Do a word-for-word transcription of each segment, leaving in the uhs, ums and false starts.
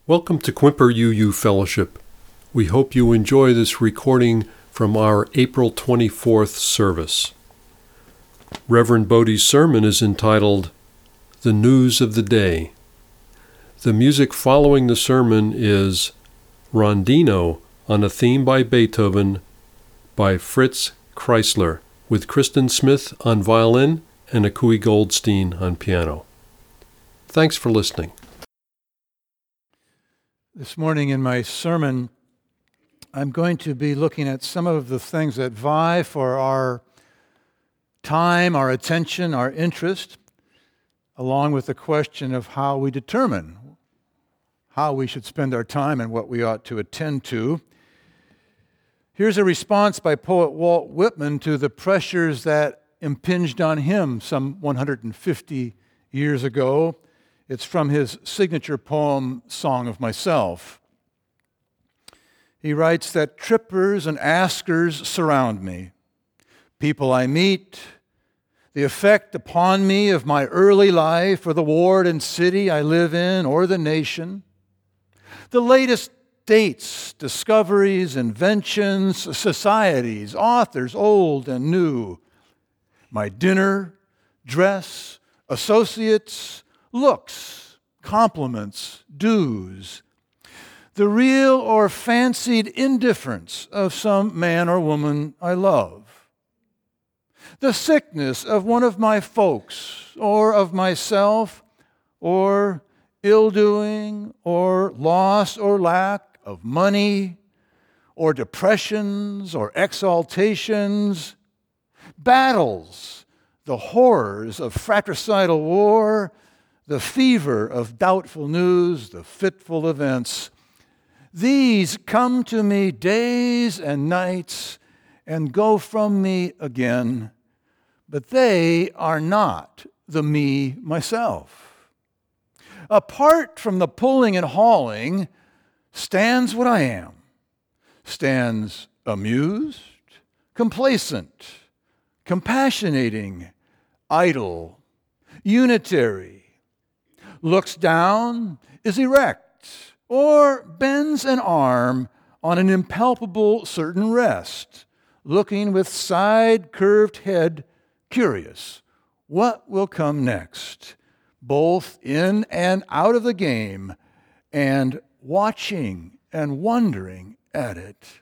Welcome to Quimper U U Fellowship. We hope you enjoy this recording from our April twenty-fourth service. Reverend Bodie's sermon is entitled, The News of the Day. The music following the sermon is Rondino on a theme by Beethoven by Fritz Kreisler, with Kristen Smith on violin and Akui Goldstein on piano. Thanks for listening. This morning in my sermon, I'm going to be looking at some of the things that vie for our time, our attention, our interest, along with the question of how we determine how we should spend our time and what we ought to attend to. Here's a response by poet Walt Whitman to the pressures that impinged on him some one hundred fifty years ago. It's from his signature poem, Song of Myself. He writes that trippers and askers surround me, people I meet, the effect upon me of my early life or the ward and city I live in or the nation, the latest dates, discoveries, inventions, societies, authors old and new, my dinner, dress, associates, looks, compliments, dues, the real or fancied indifference of some man or woman I love, the sickness of one of my folks or of myself, or ill-doing or loss or lack of money, or depressions or exaltations, battles, the horrors of fratricidal war, the fever of doubtful news, the fitful events. These come to me days and nights and go from me again, but they are not the me myself. Apart from the pulling and hauling stands what I am, stands amused, complacent, compassionating, idle, unitary, looks down, is erect, or bends an arm on an impalpable certain rest, looking with side-curved head, curious, what will come next, both in and out of the game, and watching and wondering at it.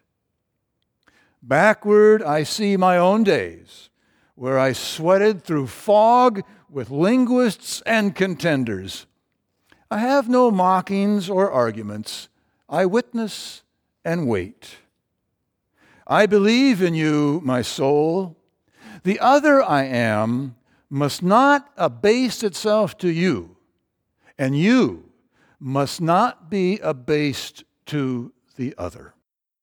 Backward I see my own days, where I sweated through fog with linguists and contenders. I have no mockings or arguments. I witness and wait. I believe in you, my soul. The other I am must not abase itself to you, and you must not be abased to the other.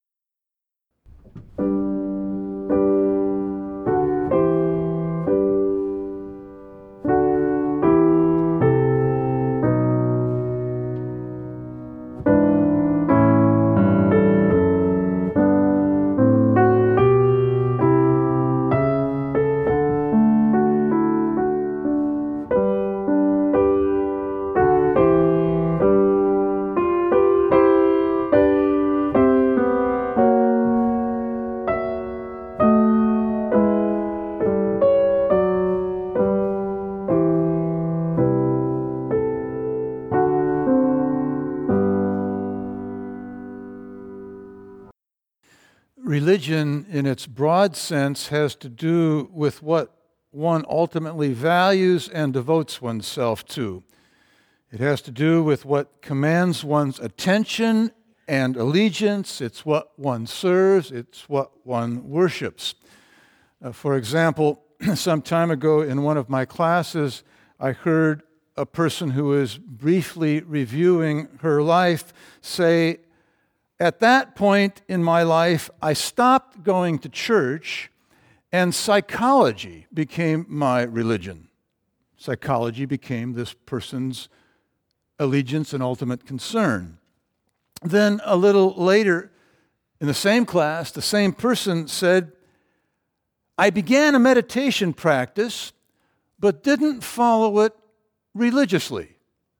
Religion, in its broad sense, has to do with what one ultimately values and devotes oneself to. It has to do with what commands one's attention and allegiance. It's what one serves. It's what one worships. Uh, for example, some time ago in one of my classes, I heard a person who was briefly reviewing her life say, at that point in my life, I stopped going to church, and psychology became my religion. Psychology became this person's allegiance and ultimate concern. Then a little later, in the same class, the same person said, I began a meditation practice, but didn't follow it religiously.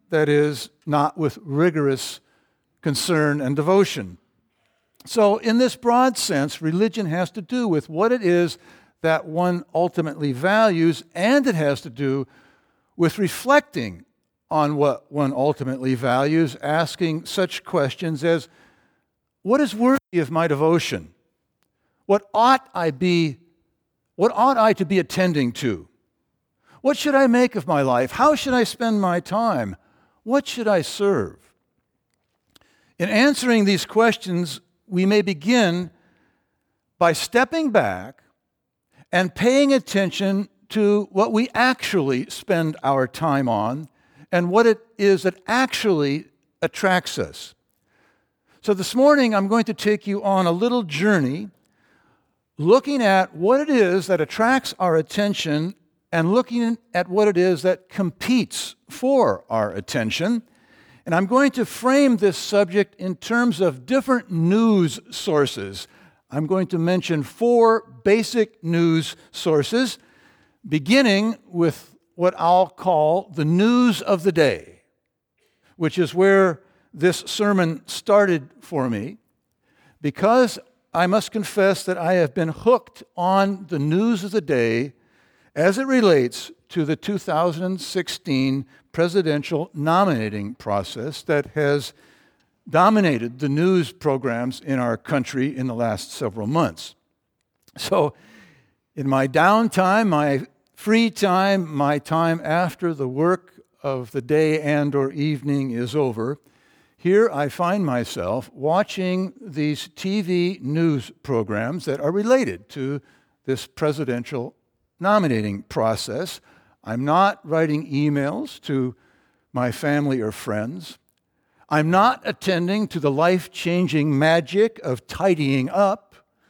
that is, not with rigorous concern and devotion. So, in this broad sense, religion has to do with what it is that one ultimately values, and it has to do with reflecting on what one ultimately values, asking such questions as, what is worthy of my devotion? What ought I be, what ought I to be attending to? What should I make of my life? How should I spend my time? What should I serve? In answering these questions, we may begin by stepping back and paying attention to what we actually spend our time on and what it is that actually attracts us. So this morning, I'm going to take you on a little journey looking at what it is that attracts our attention and looking at what it is that competes for our attention. And I'm going to frame this subject in terms of different news sources. I'm going to mention four basic news sources, beginning with what I'll call the news of the day, which is where this sermon started for me, because I must confess that I have been hooked on the news of the day as it relates to the two thousand sixteen presidential nominating process that has dominated the news programs in our country in the last several months. So, in my downtime, my free time, my time after the work of the day and or evening is over, here I find myself watching these T V news programs that are related to this presidential nominating process. I'm not writing emails to my family or friends. I'm not attending to the life-changing magic of tidying up.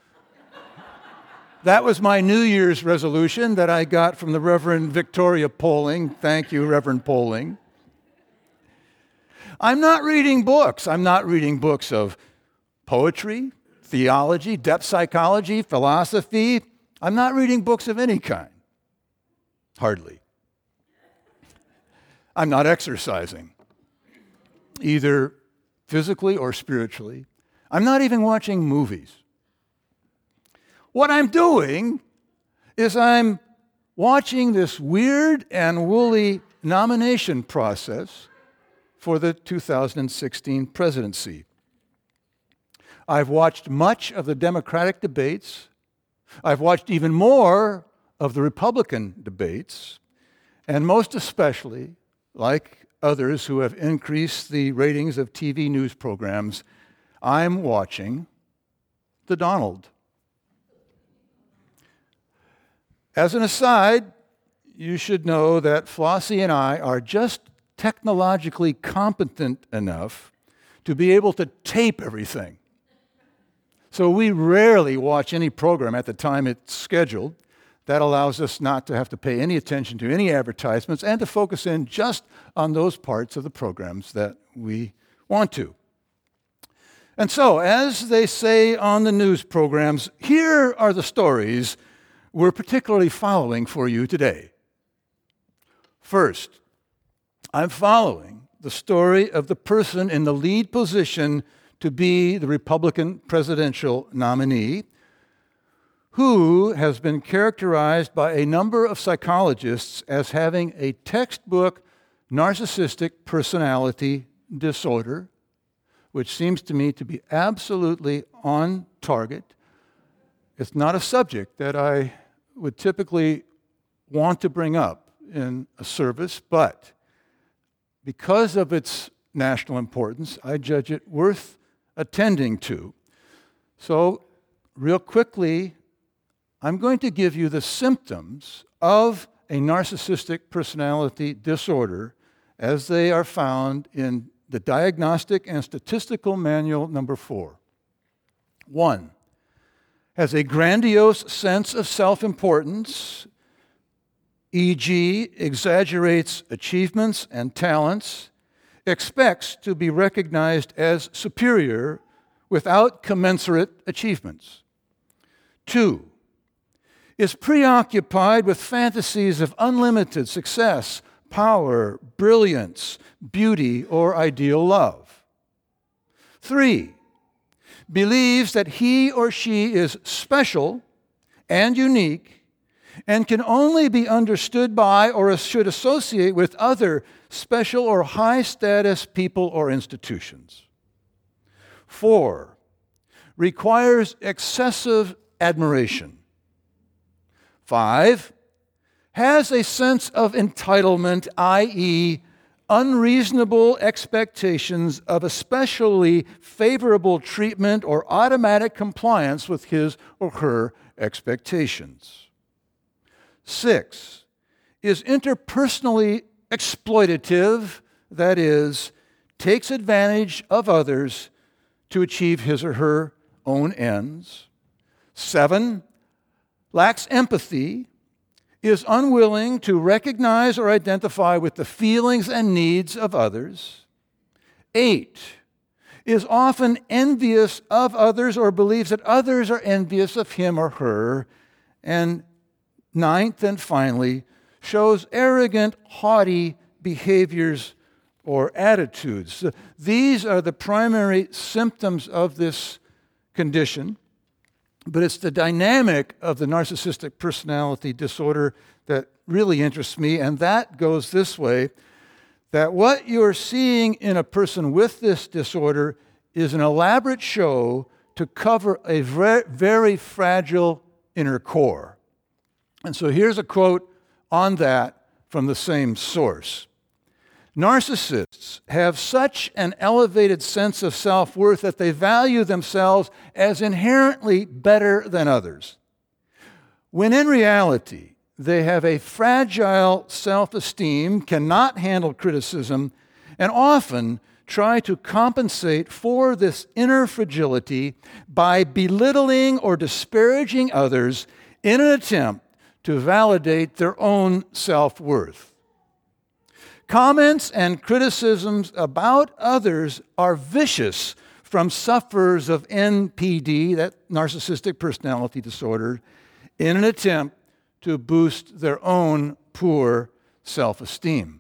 That was my New Year's resolution that I got from the Reverend Victoria Poling. Thank you, Reverend Poling. I'm not reading books. I'm not reading books of poetry, theology, depth psychology, philosophy. I'm not reading books of any kind. Hardly. I'm not exercising, either physically or spiritually. I'm not even watching movies. What I'm doing is I'm watching this weird and woolly nomination process for the two thousand sixteen presidency. I've watched much of the Democratic debates. I've watched even more of the Republican debates, and most especially, like others who have increased the ratings of T V news programs, I'm watching the Donald. As an aside, you should know that Flossie and I are just technologically competent enough to be able to tape everything. So we rarely watch any program at the time it's scheduled. That allows us not to have to pay any attention to any advertisements and to focus in just on those parts of the programs that we want to. And so, as they say on the news programs, here are the stories we're particularly following for you today. First, I'm following the story of the person in the lead position to be the Republican presidential nominee, who has been characterized by a number of psychologists as having a textbook narcissistic personality disorder, which seems to me to be absolutely on target. It's not a subject that I would typically want to bring up in a service, but because of its national importance, I judge it worth attending to. So, real quickly, I'm going to give you the symptoms of a narcissistic personality disorder as they are found in the Diagnostic and Statistical Manual number four. One, has a grandiose sense of self-importance, for example, exaggerates achievements and talents, expects to be recognized as superior without commensurate achievements. Two, is preoccupied with fantasies of unlimited success, power, brilliance, beauty, or ideal love. Three, believes that he or she is special and unique and can only be understood by or should associate with other special or high-status people or institutions. Four, requires excessive admiration. Five, has a sense of entitlement, that is, unreasonable expectations of especially favorable treatment or automatic compliance with his or her expectations. Six, is interpersonally exploitative, that is, takes advantage of others to achieve his or her own ends. Seven, lacks empathy, is unwilling to recognize or identify with the feelings and needs of others. Eight, is often envious of others or believes that others are envious of him or her. And ninth and finally, shows arrogant, haughty behaviors or attitudes. These are the primary symptoms of this condition. But it's the dynamic of the narcissistic personality disorder that really interests me, and that goes this way, that what you're seeing in a person with this disorder is an elaborate show to cover a very, very fragile inner core. And so here's a quote on that from the same source. Narcissists have such an elevated sense of self-worth that they value themselves as inherently better than others, when in reality, they have a fragile self-esteem, cannot handle criticism, and often try to compensate for this inner fragility by belittling or disparaging others in an attempt to validate their own self-worth. Comments and criticisms about others are vicious from sufferers of N P D, that narcissistic personality disorder, in an attempt to boost their own poor self-esteem.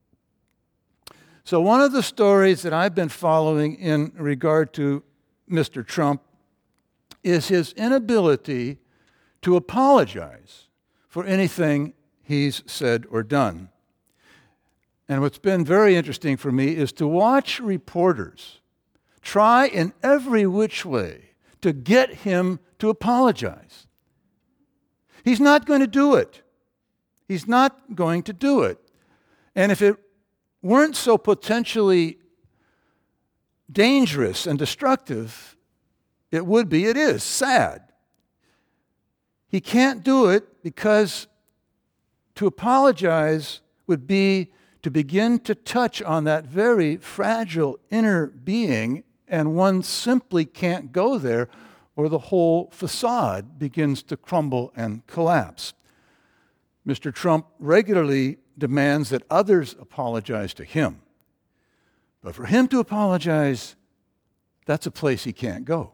So one of the stories that I've been following in regard to Mister Trump is his inability to apologize for anything he's said or done. And what's been very interesting for me is to watch reporters try in every which way to get him to apologize. He's not going to do it. He's not going to do it. And if it weren't so potentially dangerous and destructive, it would be, it is, sad. He can't do it because to apologize would be to begin to touch on that very fragile inner being, and one simply can't go there or the whole facade begins to crumble and collapse. Mister Trump regularly demands that others apologize to him. But for him to apologize, that's a place he can't go.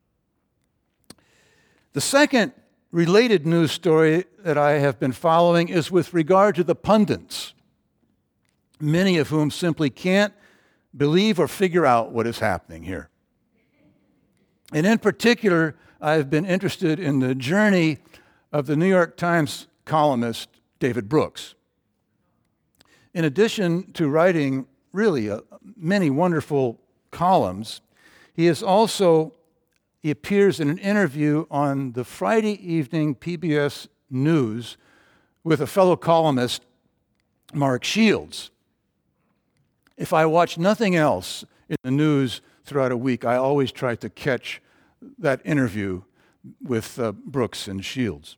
The second related news story that I have been following is with regard to the pundits, many of whom simply can't believe or figure out what is happening here. And in particular, I've been interested in the journey of the New York Times columnist David Brooks. In addition to writing really uh, many wonderful columns, he is also, he appears in an interview on the Friday evening P B S News with a fellow columnist, Mark Shields. If I watch nothing else in the news throughout a week, I always try to catch that interview with uh, Brooks and Shields.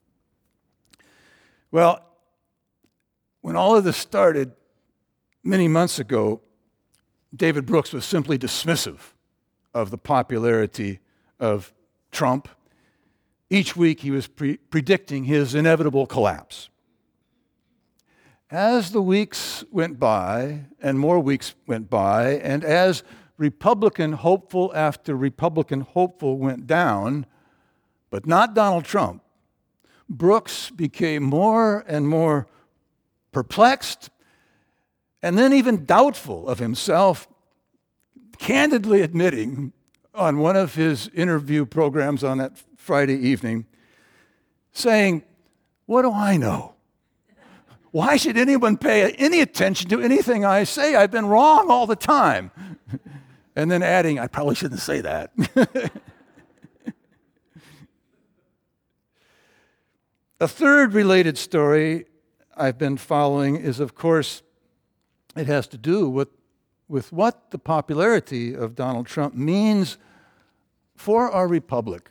Well, when all of this started many months ago, David Brooks was simply dismissive of the popularity of Trump. Each week he was pre- predicting his inevitable collapse. As the weeks went by, and more weeks went by, and as Republican hopeful after Republican hopeful went down, but not Donald Trump, Brooks became more and more perplexed, and then even doubtful of himself, candidly admitting on one of his interview programs on that Friday evening, saying, "What do I know? Why should anyone pay any attention to anything I say? I've been wrong all the time." And then adding, "I probably shouldn't say that." A third related story I've been following is, of course, it has to do with, with what the popularity of Donald Trump means for our republic.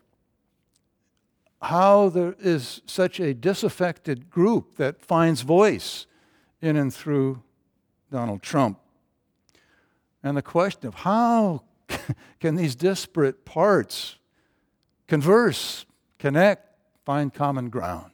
How there is such a disaffected group that finds voice in and through Donald Trump. And the question of how can these disparate parts converse, connect, find common ground.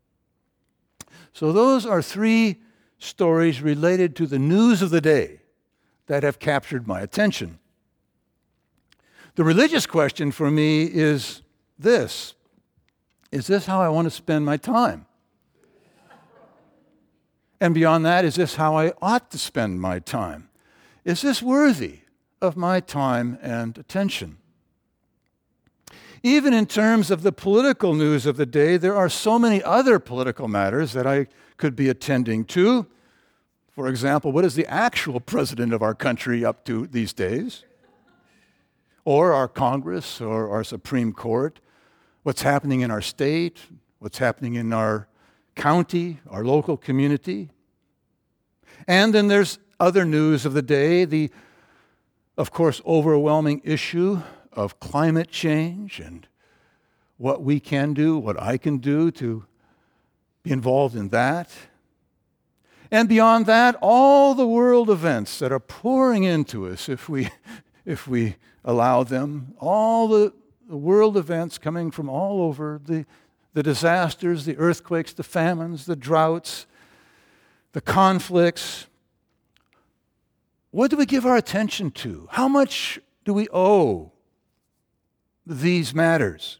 So those are three stories related to the news of the day that have captured my attention. The religious question for me is this: is this how I want to spend my time? And beyond that, is this how I ought to spend my time? Is this worthy of my time and attention? Even in terms of the political news of the day, there are so many other political matters that I could be attending to. For example, what is the actual president of our country up to these days? Or our Congress or our Supreme Court? What's happening in our state? What's happening in our county, our local community? And then there's other news of the day, the, of course, overwhelming issue of climate change and what we can do, what I can do to be involved in that. And beyond that, all the world events that are pouring into us if we, if we allow them, all the, the world events coming from all over, the, the disasters, the earthquakes, the famines, the droughts, the conflicts. What do we give our attention to? How much do we owe these matters?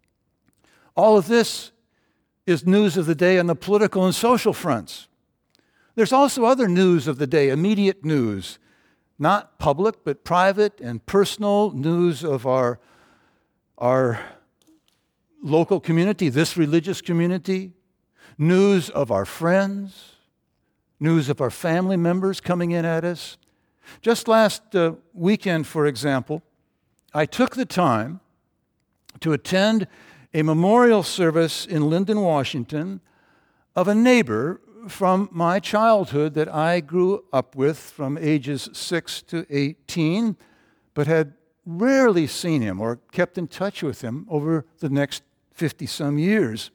All of this is news of the day on the political and social fronts. There's also other news of the day, immediate news, not public, but private and personal news of our, our local community, this religious community, news of our friends, news of our family members coming in at us. Just last uh, weekend, for example, I took the time to attend a memorial service in Lyndon, Washington, of a neighbor from my childhood that I grew up with from ages six to eighteen, but had rarely seen him or kept in touch with him over the next fifty-some years.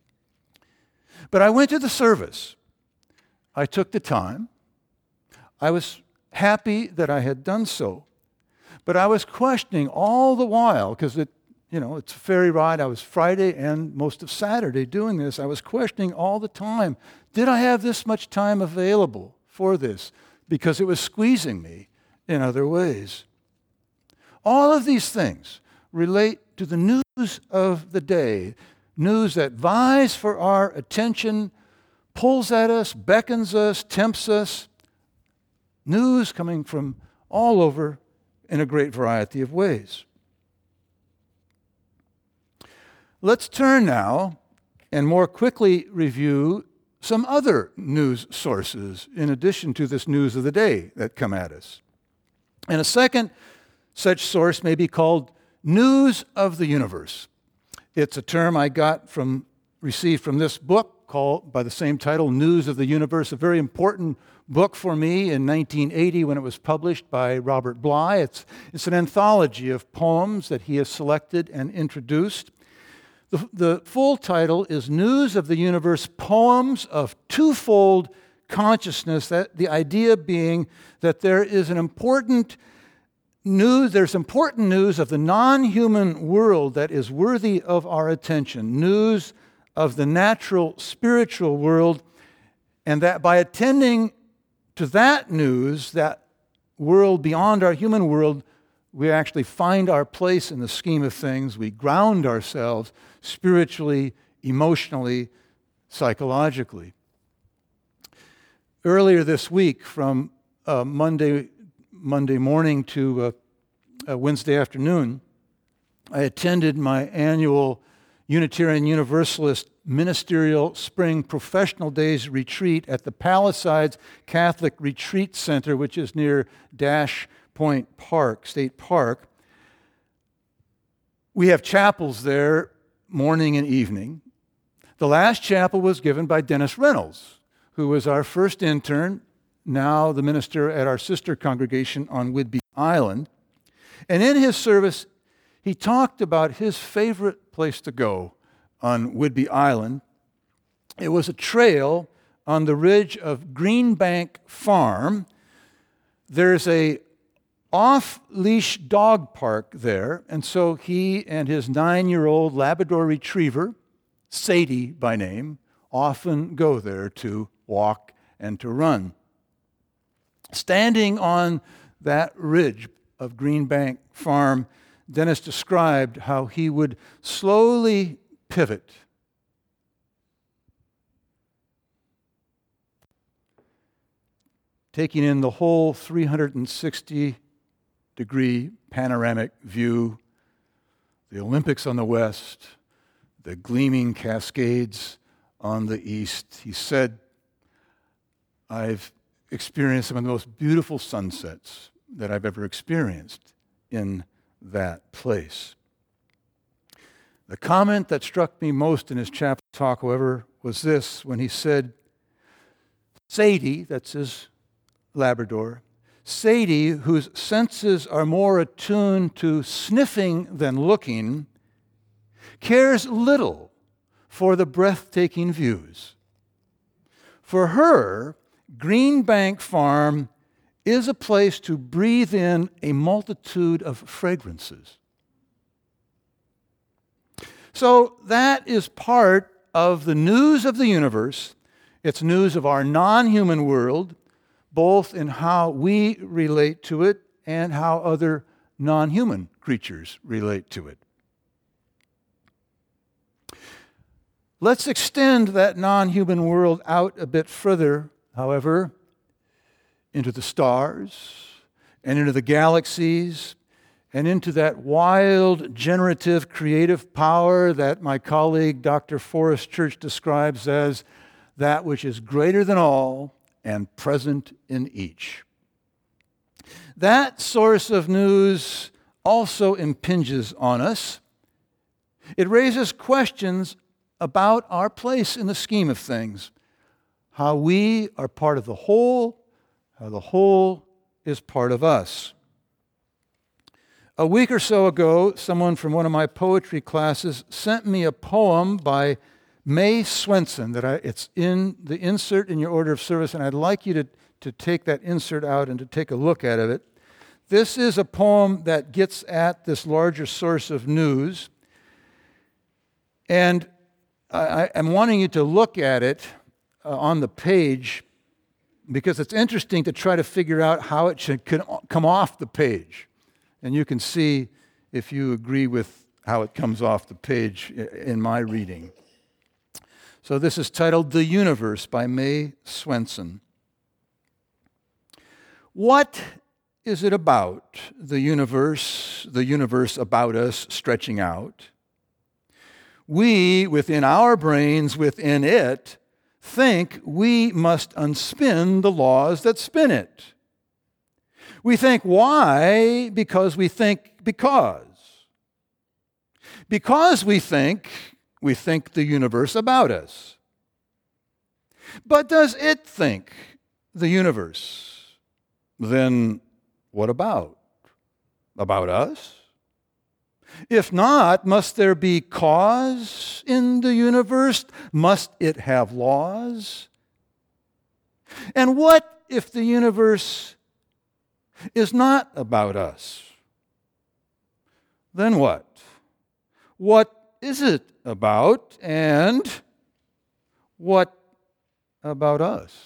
But I went to the service. I took the time. I was happy that I had done so. But I was questioning all the while, because it, you know, it's a ferry ride. I was Friday and most of Saturday doing this. I was questioning all the time, did I have this much time available for this? Because it was squeezing me in other ways. All of these things relate to the news of the day, news that vies for our attention, pulls at us, beckons us, tempts us, news coming from all over in a great variety of ways. Let's turn now and more quickly review some other news sources in addition to this news of the day that come at us. And a second such source may be called news of the universe. It's a term I got from, received from this book called, by the same title, News of the Universe, a very important book for me in nineteen eighty when it was published by Robert Bly. It's, it's an anthology of poems that he has selected and introduced. The, the full title is News of the Universe, Poems of Twofold Consciousness, that the idea being that there is an important news, there's important news of the non-human world that is worthy of our attention, news of the natural spiritual world, and that by attending to that news, that world beyond our human world, we actually find our place in the scheme of things. We ground ourselves spiritually, emotionally, psychologically. earlier this week, from uh, Monday, Monday morning to uh, uh, Wednesday afternoon, I attended my annual Unitarian Universalist Ministerial Spring Professional Days retreat at the Palisades Catholic Retreat Center, which is near Dash Point Park, State Park. We have chapels there morning and evening. The last chapel was given by Dennis Reynolds, who was our first intern, now the minister at our sister congregation on Whidbey Island. And in his service, he talked about his favorite place to go on Whidbey Island. It was a trail on the ridge of Greenbank Farm. There's a off-leash dog park there, and so he and his nine-year-old Labrador Retriever, Sadie by name, often go there to walk and to run. Standing on that ridge of Greenbank Farm, Dennis described how he would slowly pivot taking in the whole three hundred sixty degree panoramic view, the Olympics on the west, the gleaming Cascades on the east. He said, I've experienced some of the most beautiful sunsets that I've ever experienced in that place. The comment that struck me most in his chapel talk, however, was this, when he said, Sadie, that's his Labrador, Sadie, whose senses are more attuned to sniffing than looking, cares little for the breathtaking views. For her, Greenbank Farm is a place to breathe in a multitude of fragrances. So that is part of the news of the universe. It's news of our non-human world, both in how we relate to it and how other non-human creatures relate to it. Let's extend that non-human world out a bit further, however, into the stars and into the galaxies and into that wild, generative, creative power that my colleague Doctor Forrest Church describes as that which is greater than all and present in each. That source of news also impinges on us. It raises questions about our place in the scheme of things, how we are part of the whole, how the whole is part of us. A week or so ago, someone from one of my poetry classes sent me a poem by May Swenson that I, it's in the insert in your order of service, and I'd like you to, to take that insert out and to take a look at it. This is a poem that gets at this larger source of news, and I, I'm wanting you to look at it uh, on the page because it's interesting to try to figure out how it should come off the page. And you can see if you agree with how it comes off the page in my reading. So this is titled The Universe by May Swenson. What is it about the universe, the universe about us stretching out? We, within our brains, within it, think we must unspin the laws that spin it. We think why? Because we think because. Because we think, we think the universe about us. But does it think the universe? Then what about? About us? If not, must there be cause in the universe? Must it have laws? And what if the universe is not about us? Then what? What is it about, and what about us?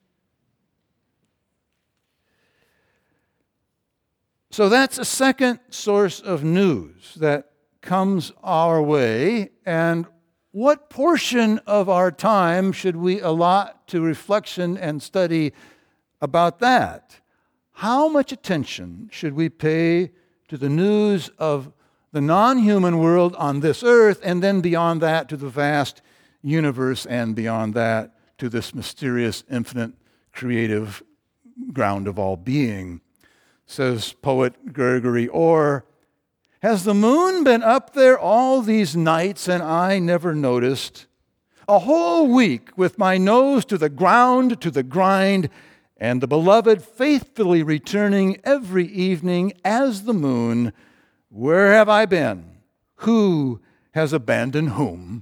So that's a second source of news that comes our way, and what portion of our time should we allot to reflection and study about that? How much attention should we pay to the news of the non-human world on this earth, and then beyond that to the vast universe, and beyond that to this mysterious, infinite, creative ground of all being? Says poet Gregory Orr, has the moon been up there all these nights and I never noticed? A whole week with my nose to the ground, to the grind, and the beloved faithfully returning every evening as the moon. Where have I been? Who has abandoned whom?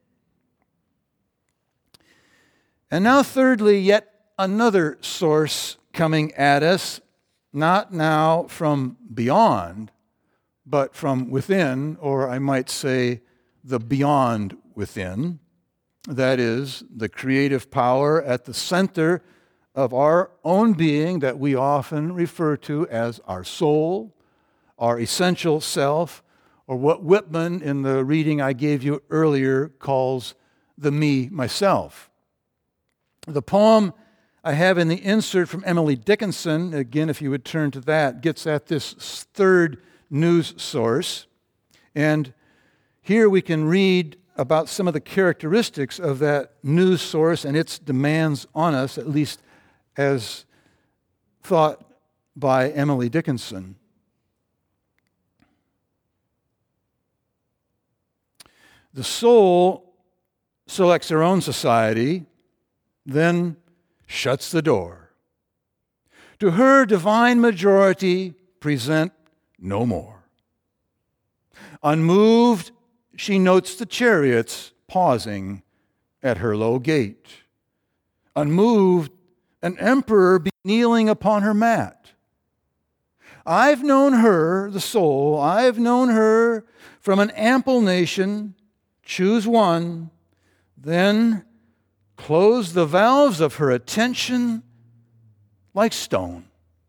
And now thirdly, yet another source coming at us, not now from beyond, but from within, or I might say the beyond within. That is, the creative power at the center of our own being that we often refer to as our soul, our essential self, or what Whitman in the reading I gave you earlier calls the me, myself. The poem I have in the insert from Emily Dickinson, again, if you would turn to that, gets at this third news source. And here we can read about some of the characteristics of that news source and its demands on us, at least as thought by Emily Dickinson. The soul selects her own society, then shuts the door. To her divine majority present no more. Unmoved, she notes the chariots pausing at her low gate. Unmoved, an emperor be kneeling upon her mat. I've known her, the soul, I've known her from an ample nation. Choose one, then close the valves of her attention like stone.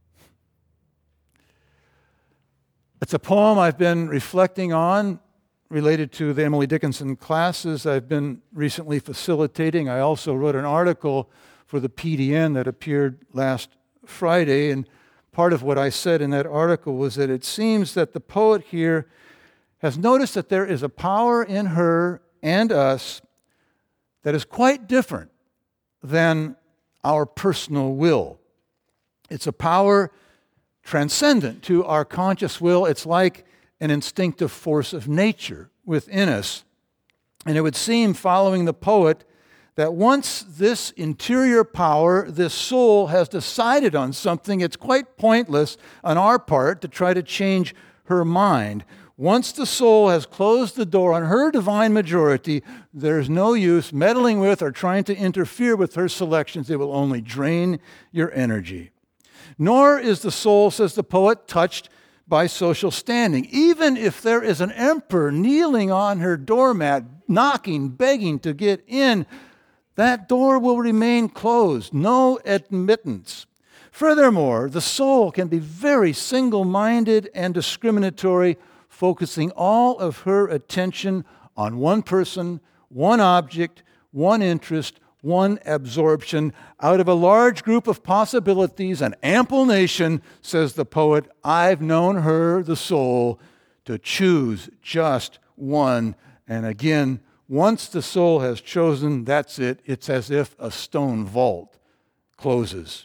It's a poem I've been reflecting on related to the Emily Dickinson classes I've been recently facilitating. I also wrote an article for the P D N that appeared last Friday, and part of what I said in that article was that it seems that the poet here has noticed that there is a power in her and us that is quite different than our personal will. It's a power transcendent to our conscious will. It's like an instinctive force of nature within us. And it would seem, following the poet, that once this interior power, this soul, has decided on something, it's quite pointless on our part to try to change her mind. Once the soul has closed the door on her divine majority, there's no use meddling with or trying to interfere with her selections. It will only drain your energy. Nor is the soul, says the poet, touched by social standing. Even if there is an emperor kneeling on her doormat, knocking, begging to get in, that door will remain closed. No admittance. Furthermore, the soul can be very single-minded and discriminatory, focusing all of her attention on one person, one object, one interest, one absorption. Out of a large group of possibilities, an ample nation, says the poet, I've known her, the soul, to choose just one. And again, once the soul has chosen, that's it. It's as if a stone vault closes.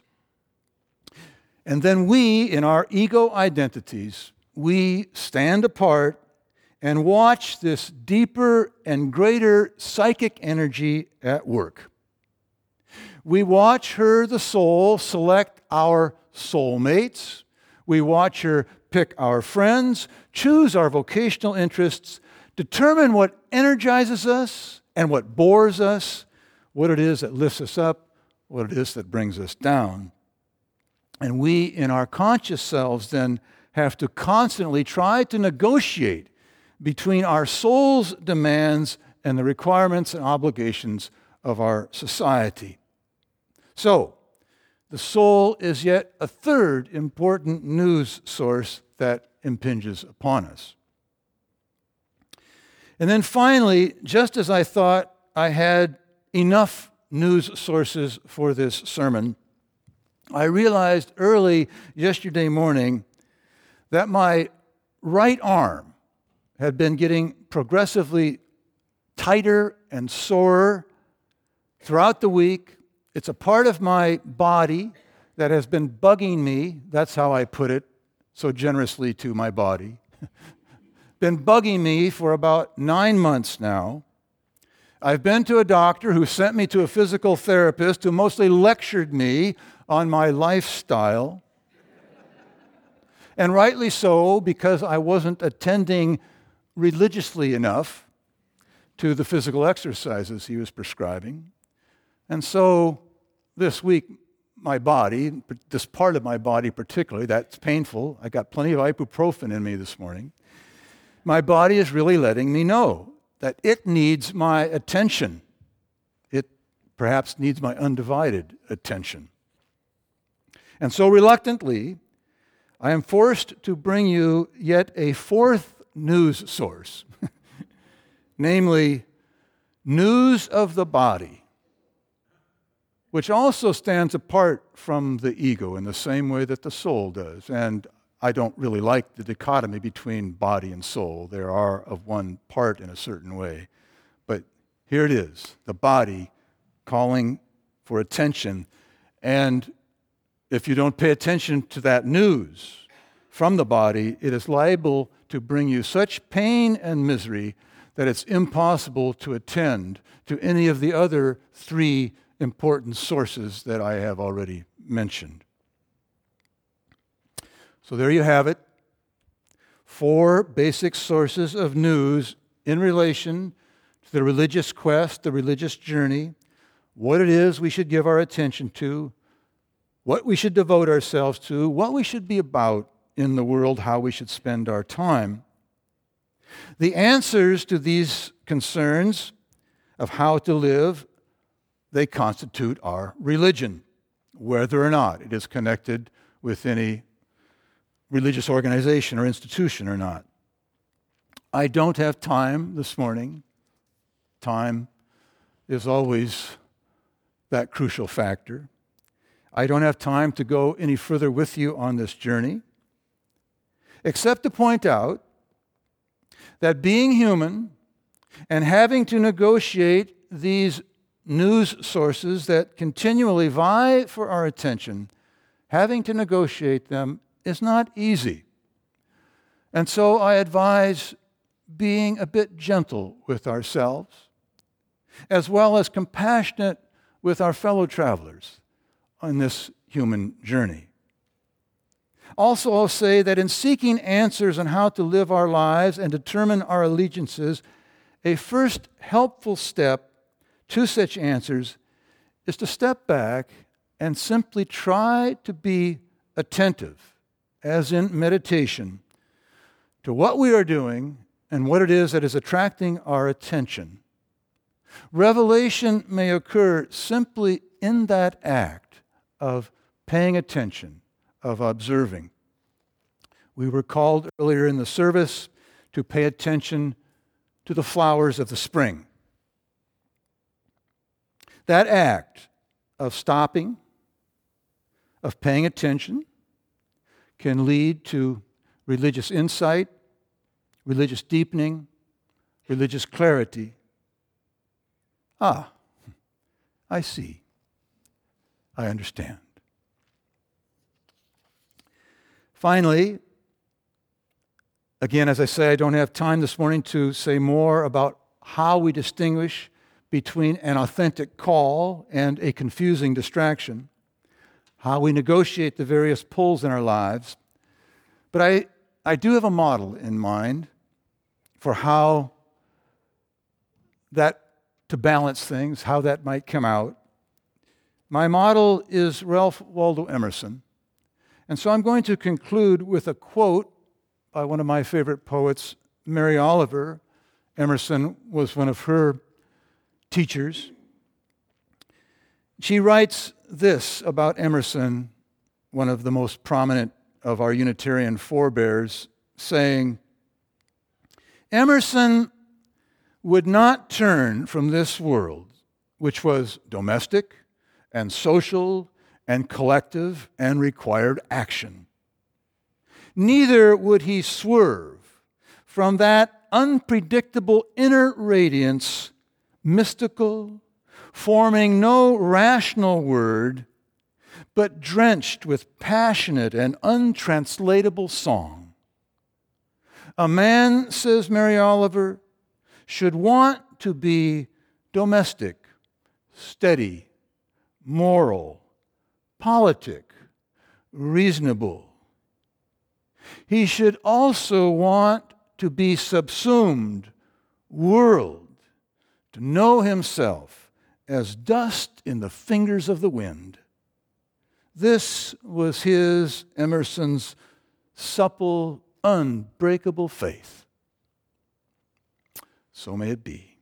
And then we, in our ego identities, we stand apart and watch this deeper and greater psychic energy at work. We watch her, the soul, select our soulmates. We watch her pick our friends, choose our vocational interests, determine what energizes us and what bores us, what it is that lifts us up, what it is that brings us down. And we, in our conscious selves, then have to constantly try to negotiate between our soul's demands and the requirements and obligations of our society. So, the soul is yet a third important news source that impinges upon us. And then finally, just as I thought I had enough news sources for this sermon, I realized early yesterday morning that my right arm had been getting progressively tighter and sorer throughout the week. It's a part of my body that has been bugging me. That's how I put it so generously to my body. Been bugging me for about nine months now. I've been to a doctor who sent me to a physical therapist who mostly lectured me on my lifestyle. And rightly so, because I wasn't attending religiously enough to the physical exercises he was prescribing. And so this week, my body, this part of my body particularly, that's painful. I got plenty of ibuprofen in me this morning. My body is really letting me know that it needs my attention. It perhaps needs my undivided attention. And so reluctantly, I am forced to bring you yet a fourth news source, namely news of the body, which also stands apart from the ego in the same way that the soul does. And I don't really like the dichotomy between body and soul. They are of one part in a certain way. But here it is, the body calling for attention. And if you don't pay attention to that news from the body, it is liable to bring you such pain and misery that it's impossible to attend to any of the other three important sources that I have already mentioned. So there you have it. Four basic sources of news in relation to the religious quest, the religious journey, what it is we should give our attention to, what we should devote ourselves to, what we should be about in the world, how we should spend our time. The answers to these concerns of how to live, they constitute our religion, whether or not it is connected with any religious organization or institution or not. I don't have time this morning. Time is always that crucial factor. I don't have time to go any further with you on this journey, except to point out that being human and having to negotiate these news sources that continually vie for our attention, having to negotiate them is not easy. And so I advise being a bit gentle with ourselves, as well as compassionate with our fellow travelers on this human journey. Also, I'll say that in seeking answers on how to live our lives and determine our allegiances, a first helpful step to such answers is to step back and simply try to be attentive, as in meditation, to what we are doing and what it is that is attracting our attention. Revelation may occur simply in that act of paying attention, of observing. We were called earlier in the service to pay attention to the flowers of the spring. That act of stopping, of paying attention, can lead to religious insight, religious deepening, religious clarity. Ah, I see. I understand. Finally, again, as I say, I don't have time this morning to say more about how we distinguish between an authentic call and a confusing distraction, how we negotiate the various pulls in our lives. But I, I do have a model in mind for how that, to balance things, how that might come out. My model is Ralph Waldo Emerson. And so I'm going to conclude with a quote by one of my favorite poets, Mary Oliver. Emerson was one of her teachers. She writes this about Emerson, one of the most prominent of our Unitarian forebears, saying, "Emerson would not turn from this world, which was domestic and social and collective and required action. Neither would he swerve from that unpredictable inner radiance, mystical, forming no rational word, but drenched with passionate and untranslatable song. A man, says Mary Oliver, should want to be domestic, steady, moral, politic, reasonable. He should also want to be subsumed, whirled, to know himself as dust in the fingers of the wind. This was his, Emerson's, supple, unbreakable faith. So may it be.